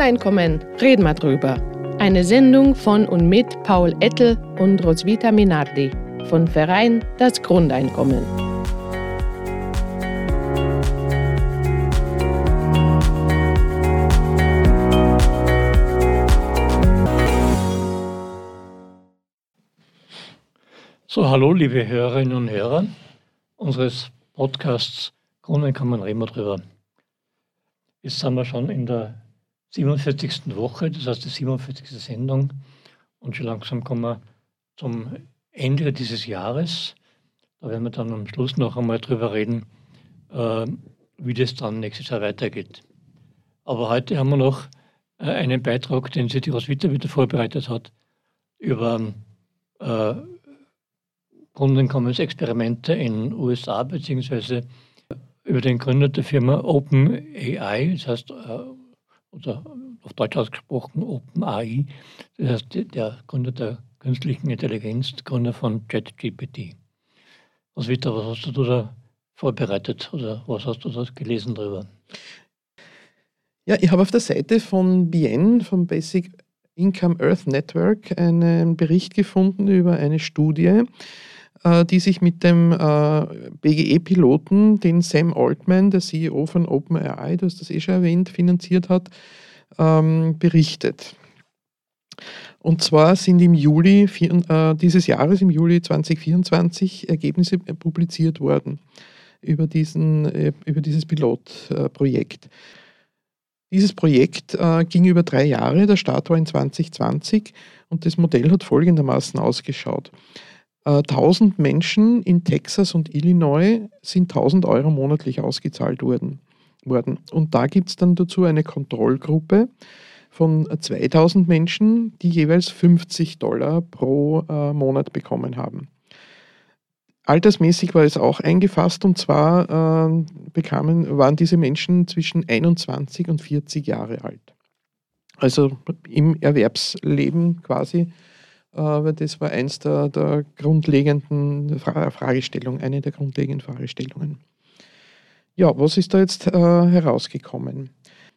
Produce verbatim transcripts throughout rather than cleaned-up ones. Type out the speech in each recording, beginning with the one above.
Grundeinkommen, reden wir drüber. Eine Sendung von und mit Paul Ettel und Roswitha Minardi von Verein Das Grundeinkommen. So, hallo liebe Hörerinnen und Hörer unseres Podcasts Grundeinkommen, reden wir drüber. Jetzt sind wir schon in der siebenundvierzigsten Woche, das heißt die siebenundvierzigste Sendung, und schon langsam kommen wir zum Ende dieses Jahres. Da werden wir dann am Schluss noch einmal drüber reden, äh, wie das dann nächstes Jahr weitergeht. Aber heute haben wir noch äh, einen Beitrag, den sich die Roswitha wieder vorbereitet hat, über äh, Grundeinkommensexperimente in den U S A, beziehungsweise über den Gründer der Firma OpenAI, das heißt, äh, oder auf Deutsch ausgesprochen OpenAI, das heißt der Gründer der künstlichen Intelligenz, der Gründer von ChatGPT. Roswitha, was hast du da vorbereitet oder was hast du da gelesen drüber? Ja, ich habe auf der Seite von B N, vom Basic Income Earth Network, einen Bericht gefunden über eine Studie, die sich mit dem B G E-Piloten, den Sam Altman, der C E O von OpenAI, du hast das eh schon erwähnt, finanziert hat, berichtet. Und zwar sind im Juli dieses Jahres, im Juli zweitausendvierundzwanzig, Ergebnisse publiziert worden über, diesen, über dieses Pilotprojekt. Dieses Projekt ging über drei Jahre, der Start war in zwanzig zwanzig und das Modell hat folgendermaßen ausgeschaut. tausend Menschen in Texas und Illinois sind tausend Euro monatlich ausgezahlt worden. Und da gibt es dann dazu eine Kontrollgruppe von zweitausend Menschen, die jeweils fünfzig Dollar pro äh, Monat bekommen haben. Altersmäßig war es auch eingefasst, und zwar äh, bekamen, waren diese Menschen zwischen einundzwanzig und vierzig Jahre alt. Also im Erwerbsleben quasi. Aber das war eins der, der grundlegenden Fra- Fragestellungen, eine der grundlegenden Fragestellungen. Ja, was ist da jetzt äh, herausgekommen?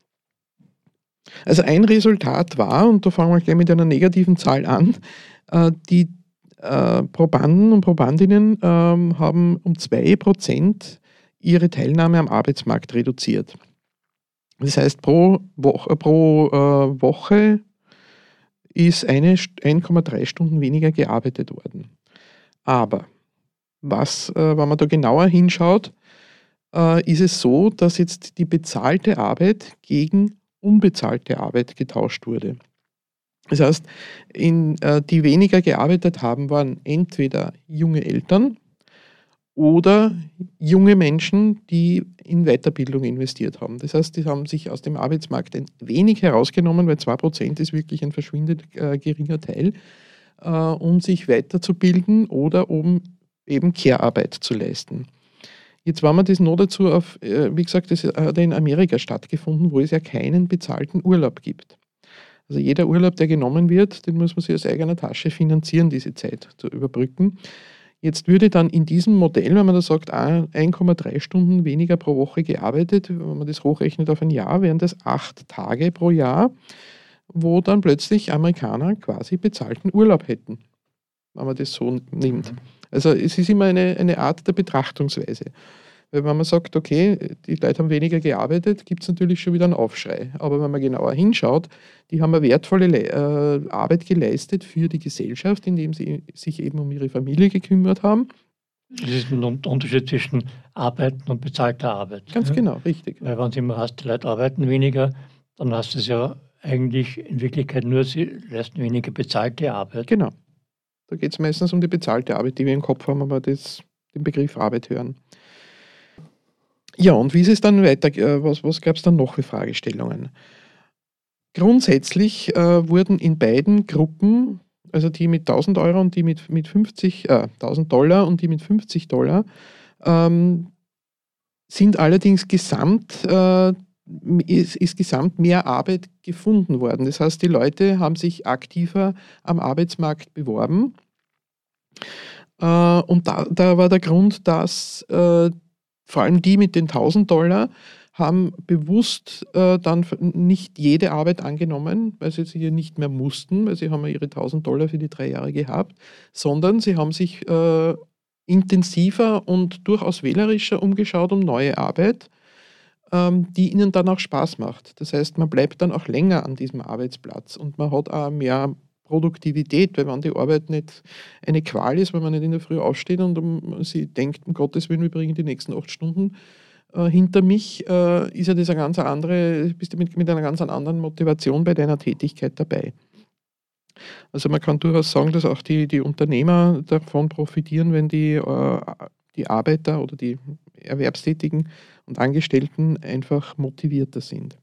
Also ein Resultat war, und da fangen wir gleich mit einer negativen Zahl an, äh, die äh, Probanden und Probandinnen äh, haben um zwei Prozent ihre Teilnahme am Arbeitsmarkt reduziert. Das heißt, pro, Wo- pro äh, Woche ist eine eins Komma drei Stunden weniger gearbeitet worden. Aber was, äh, wenn man da genauer hinschaut, äh, ist es so, dass jetzt die bezahlte Arbeit gegen unbezahlte Arbeit getauscht wurde. Das heißt, in, äh, die weniger gearbeitet haben, waren entweder junge Eltern oder junge Menschen, die in Weiterbildung investiert haben. Das heißt, die haben sich aus dem Arbeitsmarkt ein wenig herausgenommen, weil zwei Prozent ist wirklich ein verschwindend äh, geringer Teil, äh, um sich weiterzubilden oder um eben Care-Arbeit zu leisten. Jetzt war man das noch dazu auf, äh, wie gesagt, das hat in Amerika stattgefunden, wo es ja keinen bezahlten Urlaub gibt. Also jeder Urlaub, der genommen wird, den muss man sich aus eigener Tasche finanzieren, diese Zeit zu überbrücken. Jetzt würde dann in diesem Modell, wenn man da sagt, eins Komma drei Stunden weniger pro Woche gearbeitet, wenn man das hochrechnet auf ein Jahr, wären das acht Tage pro Jahr, wo dann plötzlich Amerikaner quasi bezahlten Urlaub hätten, wenn man das so nimmt. Also es ist immer eine, eine Art der Betrachtungsweise. Weil wenn man sagt, okay, die Leute haben weniger gearbeitet, gibt es natürlich schon wieder einen Aufschrei. Aber wenn man genauer hinschaut, die haben eine wertvolle Le- äh, Arbeit geleistet für die Gesellschaft, indem sie sich eben um ihre Familie gekümmert haben. Das ist ein Unterschied zwischen Arbeiten und bezahlter Arbeit. Ganz ja? genau, richtig. Weil wenn du immer hast, die Leute arbeiten weniger, dann hast du es ja eigentlich in Wirklichkeit nur, sie leisten weniger bezahlte Arbeit. Genau. Da geht es meistens um die bezahlte Arbeit, die wir im Kopf haben, aber das, den Begriff Arbeit hören. Ja, und wie ist es dann weiter? äh, Was, was gab es dann noch für Fragestellungen? Grundsätzlich äh, wurden in beiden Gruppen, also die mit tausend Euro und die mit, mit fünfzig, äh, tausend Dollar und die mit fünfzig Dollar, ähm, sind allerdings gesamt, äh, ist, ist gesamt mehr Arbeit gefunden worden. Das heißt, die Leute haben sich aktiver am Arbeitsmarkt beworben. Äh, und da, da war der Grund, dass äh, vor allem die mit den tausend Dollar haben bewusst äh, dann nicht jede Arbeit angenommen, weil sie sie nicht mehr mussten, weil sie haben ja ihre tausend Dollar für die drei Jahre gehabt, sondern sie haben sich äh, intensiver und durchaus wählerischer umgeschaut um neue Arbeit, ähm, die ihnen dann auch Spaß macht. Das heißt, man bleibt dann auch länger an diesem Arbeitsplatz und man hat auch mehr Produktivität, weil wenn die Arbeit nicht eine Qual ist, wenn man nicht in der Früh aufsteht und um, sie denkt, um Gottes Willen, wir bringen die nächsten acht Stunden äh, hinter mich, äh, ist ja das eine ganz andere, bist du mit, mit einer ganz anderen Motivation bei deiner Tätigkeit dabei. Also man kann durchaus sagen, dass auch die, die Unternehmer davon profitieren, wenn die, äh, die Arbeiter oder die Erwerbstätigen und Angestellten einfach motivierter sind.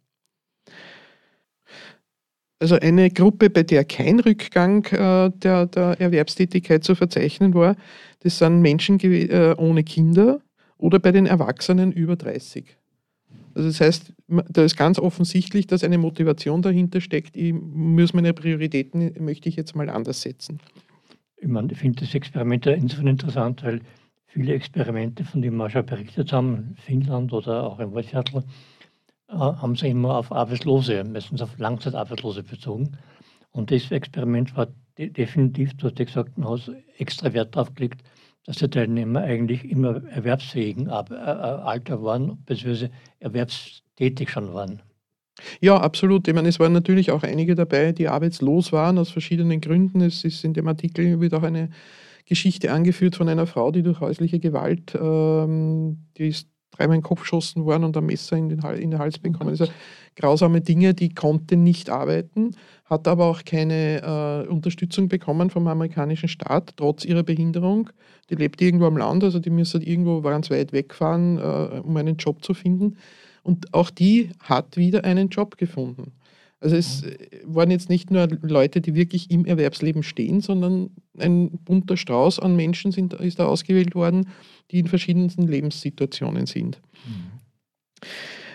Also eine Gruppe, bei der kein Rückgang äh, der, der Erwerbstätigkeit zu verzeichnen war, das sind Menschen äh, ohne Kinder oder bei den Erwachsenen über dreißig. Also das heißt, da ist ganz offensichtlich, dass eine Motivation dahinter steckt, ich muss meine Prioritäten, möchte ich jetzt mal anders setzen. Ich meine, ich finde das Experiment insofern interessant, weil viele Experimente, von denen wir schon berichtet haben, in Finnland oder auch im Waldviertel, haben sie immer auf Arbeitslose, meistens auf Langzeitarbeitslose bezogen. Und das Experiment war de- definitiv, du hast ja gesagt, man hat extra Wert darauf gelegt, dass die Teilnehmer eigentlich immer erwerbsfähigen Ab- äh, Alter waren, beziehungsweise erwerbstätig schon waren. Ja, absolut. Ich meine, es waren natürlich auch einige dabei, die arbeitslos waren, aus verschiedenen Gründen. Es ist in dem Artikel wird auch eine Geschichte angeführt von einer Frau, die durch häusliche Gewalt, ähm, die ist dreimal in den Kopf geschossen worden und ein Messer in den, Hal- in den Hals bekommen. Also grausame Dinge, die konnte nicht arbeiten, hat aber auch keine äh, Unterstützung bekommen vom amerikanischen Staat, trotz ihrer Behinderung. Die lebt irgendwo am Land, also die müssen irgendwo ganz weit wegfahren, äh, um einen Job zu finden. Und auch die hat wieder einen Job gefunden. Also es waren jetzt nicht nur Leute, die wirklich im Erwerbsleben stehen, sondern ein bunter Strauß an Menschen sind, ist da ausgewählt worden, die in verschiedensten Lebenssituationen sind. Mhm.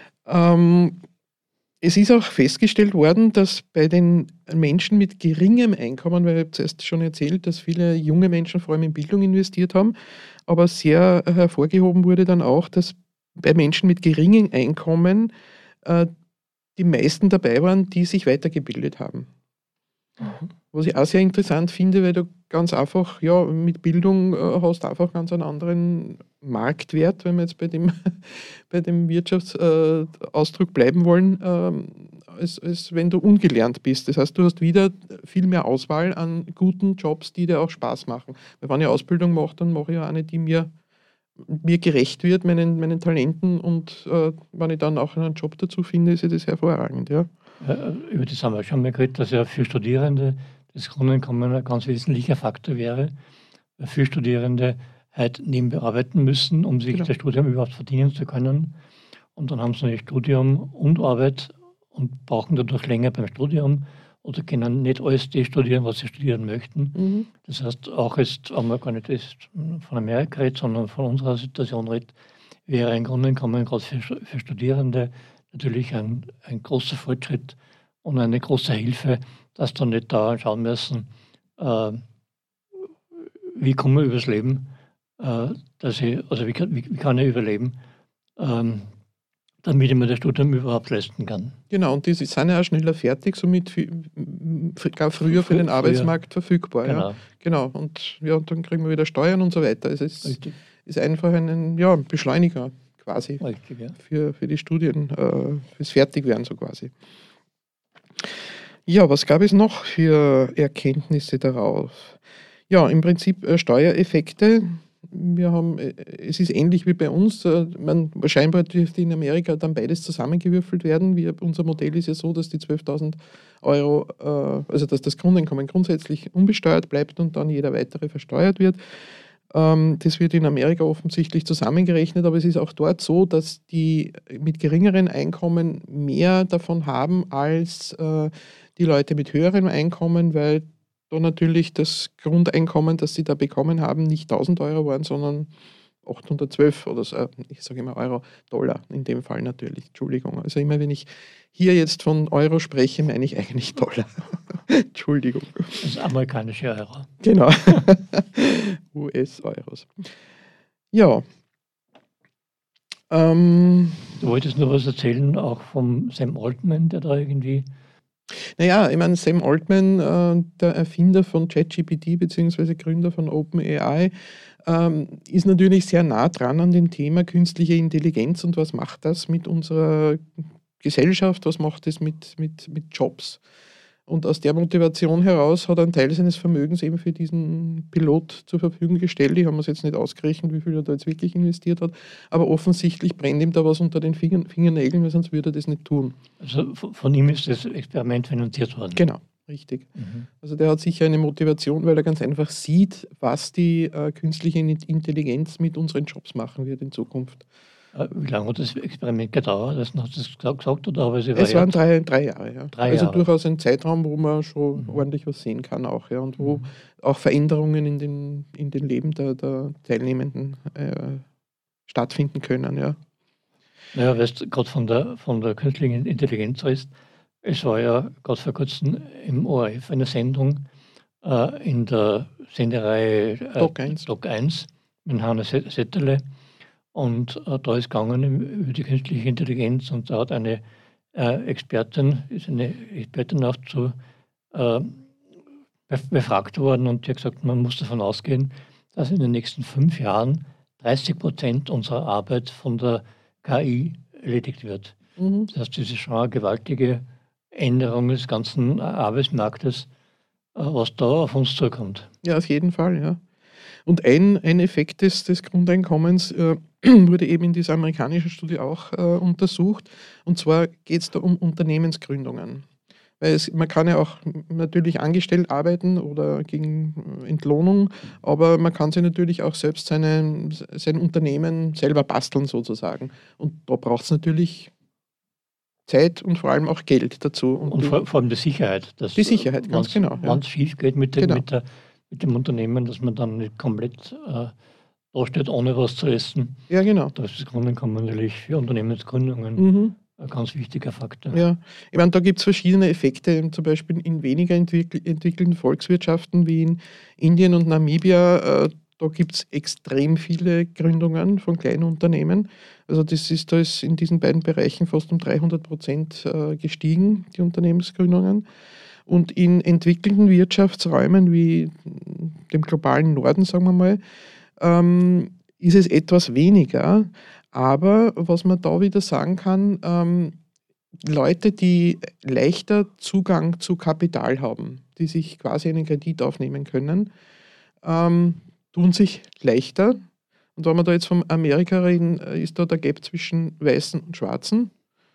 Ähm, es ist auch festgestellt worden, dass bei den Menschen mit geringem Einkommen, weil ich habe zuerst schon erzählt, dass viele junge Menschen vor allem in Bildung investiert haben, aber sehr hervorgehoben wurde dann auch, dass bei Menschen mit geringem Einkommen äh, die meisten dabei waren, die sich weitergebildet haben. Mhm. Was ich auch sehr interessant finde, weil du ganz einfach, ja, mit Bildung äh, hast einfach ganz einen anderen Marktwert, wenn wir jetzt bei dem, bei dem Wirtschaftsausdruck äh, bleiben wollen, äh, als, als wenn du ungelernt bist. Das heißt, du hast wieder viel mehr Auswahl an guten Jobs, die dir auch Spaß machen. Weil wenn ich Ausbildung mache, dann mache ich ja eine, die mir mir gerecht wird, meinen, meinen Talenten, und äh, wenn ich dann auch einen Job dazu finde, ist ja das hervorragend. Ja. Äh, über das haben wir schon mal geredet, dass ja für Studierende das Grundeinkommen ein ganz wesentlicher Faktor wäre, weil viele Studierende halt nebenbei arbeiten müssen, um sich genau. das Studium überhaupt verdienen zu können. Und dann haben sie natürlich Studium und Arbeit und brauchen dadurch länger beim Studium oder können nicht alles das studieren, was sie studieren möchten. Mhm. Das heißt, auch jetzt, wenn man gar nicht von Amerika redet, sondern von unserer Situation redet, wäre ein Grundeinkommen gerade für, für Studierende natürlich ein, ein großer Fortschritt und eine große Hilfe, dass dann nicht da schauen müssen, äh, wie komme ich übers Leben, äh, dass ich, also wie kann, wie, wie kann ich überleben, ähm, damit ich mir das Studium überhaupt leisten kann. Genau, und die sind ja auch schneller fertig, somit gar früher für den früher. Arbeitsmarkt verfügbar. Genau. Ja. Genau, und ja, dann kriegen wir wieder Steuern und so weiter. Es ist, ist einfach ein ja, Beschleuniger quasi Richtig, ja. für, für die Studien, äh, fürs Fertigwerden so quasi. Ja, was gab es noch für Erkenntnisse darauf? Ja, im Prinzip äh, Steuereffekte. Wir haben, es ist ähnlich wie bei uns, man, scheinbar dürfte in Amerika dann beides zusammengewürfelt werden. Wir, unser Modell ist ja so, dass die zwölftausend Euro, äh, also dass das Grundeinkommen grundsätzlich unbesteuert bleibt und dann jeder weitere versteuert wird. Ähm, das wird in Amerika offensichtlich zusammengerechnet, aber es ist auch dort so, dass die mit geringeren Einkommen mehr davon haben als äh, die Leute mit höherem Einkommen, weil da natürlich das Grundeinkommen, das sie da bekommen haben, nicht tausend Euro waren, sondern achthundertzwölf oder so, ich sage immer Euro, Dollar in dem Fall natürlich, Entschuldigung. Also immer wenn ich hier jetzt von Euro spreche, meine ich eigentlich Dollar. Entschuldigung. Das amerikanische Euro. Genau. U S-Euros. Ja. Ähm, Du wolltest nur was erzählen, auch vom Sam Altman, der da irgendwie. Naja, ich meine, Sam Altman, äh, der Erfinder von ChatGPT bzw. Gründer von OpenAI, ähm, ist natürlich sehr nah dran an dem Thema künstliche Intelligenz und was macht das mit unserer Gesellschaft, was macht es mit, mit, mit Jobs. Und aus der Motivation heraus hat er einen Teil seines Vermögens eben für diesen Pilot zur Verfügung gestellt. Ich habe mir jetzt nicht ausgerechnet, wie viel er da jetzt wirklich investiert hat, aber offensichtlich brennt ihm da was unter den Fingern, Fingernägeln, weil sonst würde er das nicht tun. Also von von ihm ist das Experiment finanziert worden. Genau, richtig. Mhm. Also der hat sicher eine Motivation, weil er ganz einfach sieht, was die äh, künstliche Intelligenz mit unseren Jobs machen wird in Zukunft. Äh, Wie lange hat das Experiment gedauert? Hast du das gesagt oder habe ich es Es waren überhört? drei, drei Jahre, ja. Drei Also Jahre. durchaus ein Zeitraum, wo man schon Mhm. ordentlich was sehen kann auch, ja, und wo Mhm. auch Veränderungen in den, in den Leben der, der Teilnehmenden äh, stattfinden können, ja. Naja, weißt du, gerade von der, von der künstlichen Intelligenz redest, es war ja gerade vor kurzem im O R F eine Sendung äh, in der Sendereihe äh, Doc eins. Doc eins mit Hannes Se- Setterle. Und äh, da ist gegangen im- über die künstliche Intelligenz und da hat eine äh, Expertin, ist eine Expertin auch zu äh, bef- befragt worden und die hat gesagt, man muss davon ausgehen, dass in den nächsten fünf Jahren dreißig Prozent unserer Arbeit von der K I erledigt wird. Mhm. Das heißt, das ist schon eine gewaltige Änderung des ganzen äh, Arbeitsmarktes, äh, was da auf uns zukommt. Ja, auf jeden Fall, ja. Und ein, ein Effekt des, des Grundeinkommens äh, wurde eben in dieser amerikanischen Studie auch äh, untersucht. Und zwar geht es da um Unternehmensgründungen. Weil es, man kann ja auch natürlich angestellt arbeiten oder gegen Entlohnung, aber man kann sich natürlich auch selbst seine, sein Unternehmen selber basteln sozusagen. Und da braucht es natürlich Zeit und vor allem auch Geld dazu. Und, Und die, vor, vor allem die Sicherheit. Dass, Die Sicherheit, ganz wenn's- genau, ja. Wenn es schief geht mit dem, Genau. mit, der, mit dem Unternehmen, dass man dann nicht komplett äh, dasteht, ohne was zu essen. ja, genau. Das ist das Grundeinkommen natürlich für Unternehmensgründungen Mhm. ein ganz wichtiger Faktor. Ja, ich meine, da gibt es verschiedene Effekte, zum Beispiel in weniger entwickl entwickelten Volkswirtschaften wie in Indien und Namibia. Äh, da gibt es extrem viele Gründungen von kleinen Unternehmen. Also das ist, da ist in diesen beiden Bereichen fast um dreihundert Prozent äh, gestiegen, die Unternehmensgründungen. Und in entwickelten Wirtschaftsräumen wie dem globalen Norden, sagen wir mal, ähm, ist es etwas weniger. Aber was man da wieder sagen kann, ähm, Leute, die leichter Zugang zu Kapital haben, die sich quasi einen Kredit aufnehmen können, ähm, tun sich leichter. Und wenn wir da jetzt von Amerika reden, äh, ist da der Gap zwischen Weißen und Schwarzen.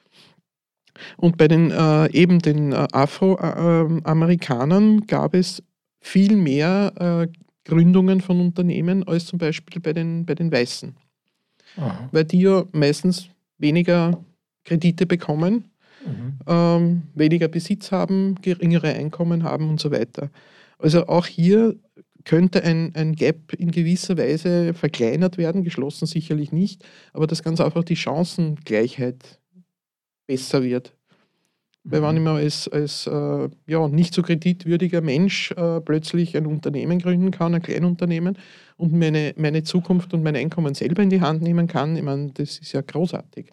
Und bei den äh, eben den äh, Afroamerikanern gab es viel mehr äh, Gründungen von Unternehmen als zum Beispiel bei den, bei den Weißen. Aha. Weil die ja meistens weniger Kredite bekommen, Mhm. ähm, weniger Besitz haben, geringere Einkommen haben und so weiter. Also auch hier könnte ein, ein Gap in gewisser Weise verkleinert werden, geschlossen sicherlich nicht, aber dass ganz einfach die Chancengleichheit besser wird. Weil wenn ich Mhm. mir als, als äh, ja, nicht so kreditwürdiger Mensch äh, plötzlich ein Unternehmen gründen kann, ein Kleinunternehmen, und meine, meine Zukunft und mein Einkommen selber in die Hand nehmen kann, ich meine, das ist ja großartig.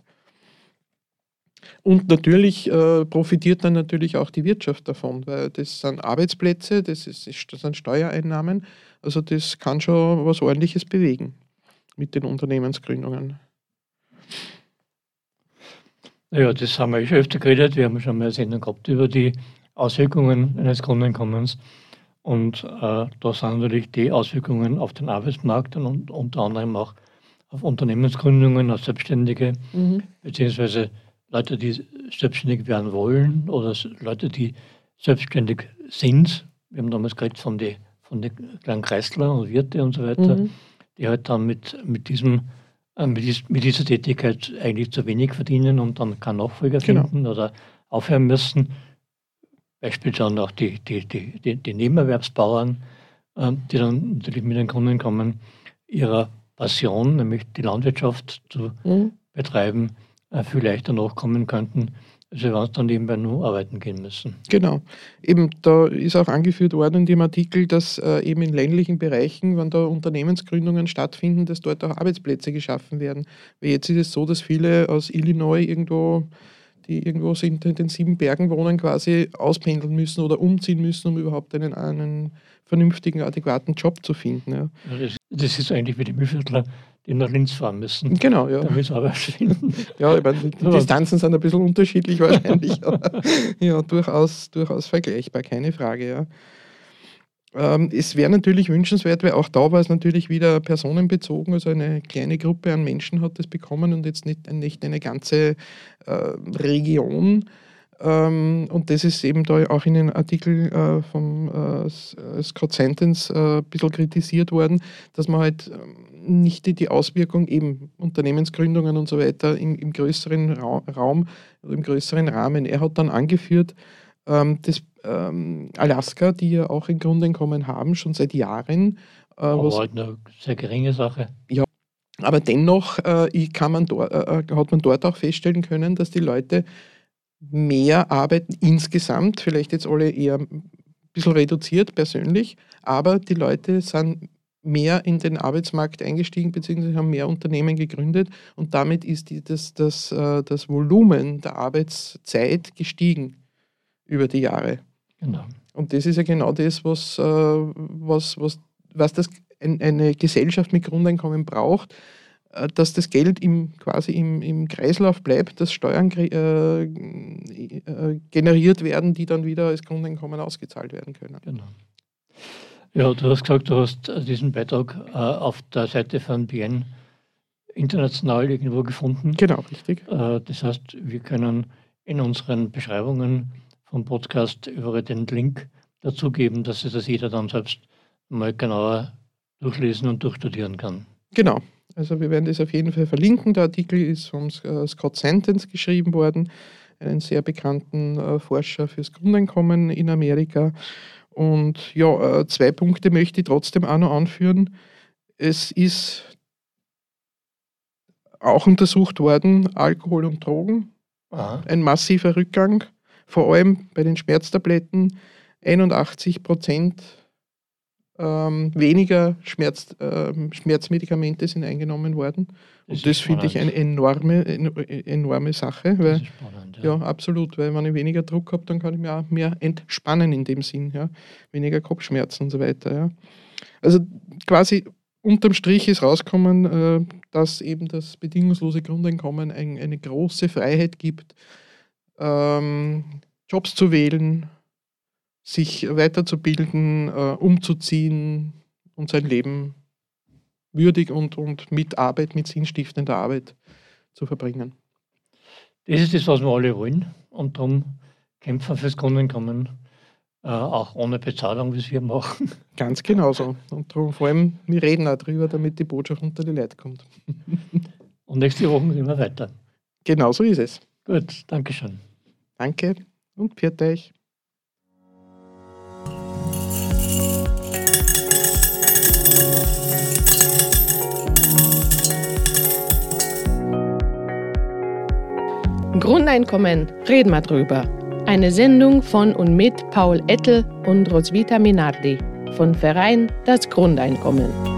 Und natürlich äh, profitiert dann natürlich auch die Wirtschaft davon, weil das sind Arbeitsplätze, das, ist, das sind Steuereinnahmen, also das kann schon was Ordentliches bewegen mit den Unternehmensgründungen. Ja, das haben wir eh schon öfter geredet. Wir haben schon mal eine Sendung gehabt über die Auswirkungen eines Grundeinkommens. Und äh, da sind natürlich die Auswirkungen auf den Arbeitsmarkt und unter anderem auch auf Unternehmensgründungen, auf Selbstständige, Mhm. beziehungsweise Leute, die selbstständig werden wollen oder s- Leute, die selbstständig sind. Wir haben damals geredet von den von die kleinen Kreisler und Wirte und so weiter, Mhm. die halt dann mit, mit, diesem, äh, mit, dies, mit dieser Tätigkeit eigentlich zu wenig verdienen und dann keinen Nachfolger Genau. finden oder aufhören müssen. Beispiel dann auch die, die, die, die, die Nebenerwerbsbauern, ähm, die dann natürlich mit den Grundeinkommen ihrer Passion, nämlich die Landwirtschaft zu Mhm. betreiben, äh, viel leichter nachkommen könnten Also wenn sie dann nebenbei nur arbeiten gehen müssen. Genau. Eben, da ist auch angeführt worden in dem Artikel, dass äh, eben in ländlichen Bereichen, wenn da Unternehmensgründungen stattfinden, dass dort auch Arbeitsplätze geschaffen werden. Weil jetzt ist es so, dass viele aus Illinois irgendwo, die irgendwo sind, in den sieben Bergen wohnen, quasi auspendeln müssen oder umziehen müssen, um überhaupt einen, einen vernünftigen, adäquaten Job zu finden. Ja. Ja, das, das ist eigentlich wie die Mühlviertler, die nach Linz fahren müssen, Genau, ja. damit sie Arbeit finden. Ja, ich meine, die, die Distanzen sind ein bisschen unterschiedlich wahrscheinlich, aber ja, durchaus, durchaus vergleichbar, keine Frage. Ja. Ähm, es wäre natürlich wünschenswert, weil auch da war es natürlich wieder personenbezogen, also eine kleine Gruppe an Menschen hat das bekommen und jetzt nicht, nicht eine ganze äh, Region. Ähm, und das ist eben da auch in den Artikel äh, vom äh, Scott Sentence äh, ein bisschen kritisiert worden, dass man halt ähm, nicht die, die Auswirkung eben Unternehmensgründungen und so weiter im, im größeren Ra- Raum oder im größeren Rahmen. Er hat dann angeführt, ähm, das ähm, Alaska, die ja auch ein Grundeinkommen haben, schon seit Jahren. Äh, Aber was, halt eine sehr geringe Sache. aber dennoch äh, kann man dort, äh, hat man dort auch feststellen können, dass die Leute mehr arbeiten insgesamt, vielleicht jetzt alle eher ein bisschen reduziert persönlich, aber die Leute sind mehr in den Arbeitsmarkt eingestiegen, beziehungsweise haben mehr Unternehmen gegründet und damit ist die, das, das, äh, das Volumen der Arbeitszeit gestiegen über die Jahre. Genau. Und das ist ja genau das, was, äh, was, was, was das ein, eine Gesellschaft mit Grundeinkommen braucht, äh, dass das Geld im, quasi im, im Kreislauf bleibt, dass Steuern äh, äh, generiert werden, die dann wieder als Grundeinkommen ausgezahlt werden können. Genau. Ja, du hast gesagt, du hast diesen Beitrag äh, auf der Seite von B N international irgendwo gefunden. Genau, richtig. Äh, das heißt, wir können in unseren Beschreibungen vom Podcast überall den Link dazu geben, dass sich das jeder dann selbst mal genauer durchlesen und durchstudieren kann. Genau. Also wir werden das auf jeden Fall verlinken. Der Artikel ist von Scott Sentence geschrieben worden, einen sehr bekannten äh, Forscher fürs Grundeinkommen in Amerika. Und ja, äh, zwei Punkte möchte ich trotzdem auch noch anführen. Es ist auch untersucht worden, Alkohol und Drogen. Aha. Ein massiver Rückgang, vor allem bei den Schmerztabletten. einundachtzig Prozent ähm, weniger Schmerz, äh, Schmerzmedikamente sind eingenommen worden. Das Und das ist finde ich eine spannend. enorme, eine enorme Sache. Weil, Das ist spannend, ja, absolut, weil wenn ich weniger Druck habe, dann kann ich mir auch mehr entspannen in dem Sinn. Ja? Weniger Kopfschmerzen und so weiter. Ja? Also quasi unterm Strich ist rausgekommen, äh, dass eben das bedingungslose Grundeinkommen ein, eine große Freiheit gibt, ähm, Jobs zu wählen, sich weiterzubilden, äh, umzuziehen und sein Leben würdig und, und mit Arbeit, mit sinnstiftender Arbeit zu verbringen. Das ist das, was wir alle wollen. Und darum kämpfen fürs Grundeinkommen, äh, auch ohne Bezahlung, wie es wir machen. Ganz genauso. Und darum vor allem, wir reden auch drüber, damit die Botschaft unter die Leute kommt. Und nächste Woche gehen wir weiter. Genau so ist es. Gut, danke schön. Danke und pfiat euch. Grundeinkommen, reden wir drüber. Eine Sendung von und mit Paul Ettel und Roswitha Minardi von Verein Das Grundeinkommen.